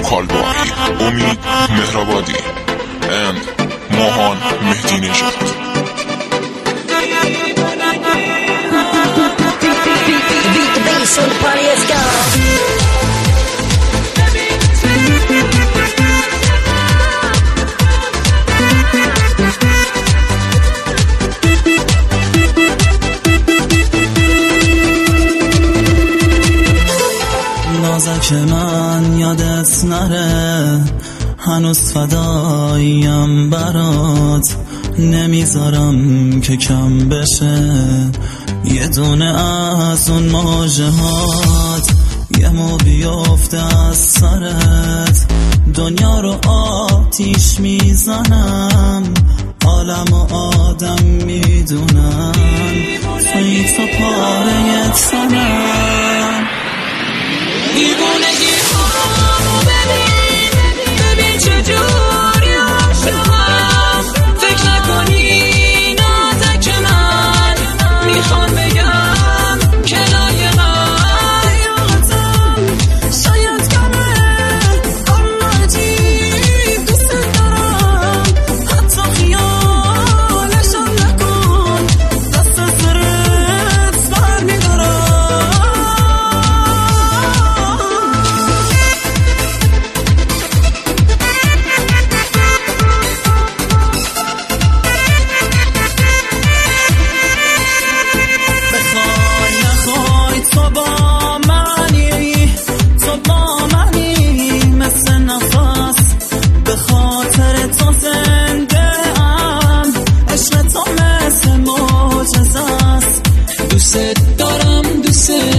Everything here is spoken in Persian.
کالباهی، امید مهرآبادی and ماهان مهدی نژاد. نازک من یادت نره، هنوز فداییم برات، نمیذارم که کم بشه یه دونه از اون موجهات. یه مو بیفته از سرت، دنیا رو آتیش میزنم، عالم و آدم میدونم توی تو پاره تنم. دیوونگی هامو ببین چجوری عاشقم. فکر نکنی نازک من میخوام بگم که لایقم. یادم شاید کمه اما عجیب دوست دارم، حتی خیالشم نکن، دست سرت بر میدارم. دوست دارم دوست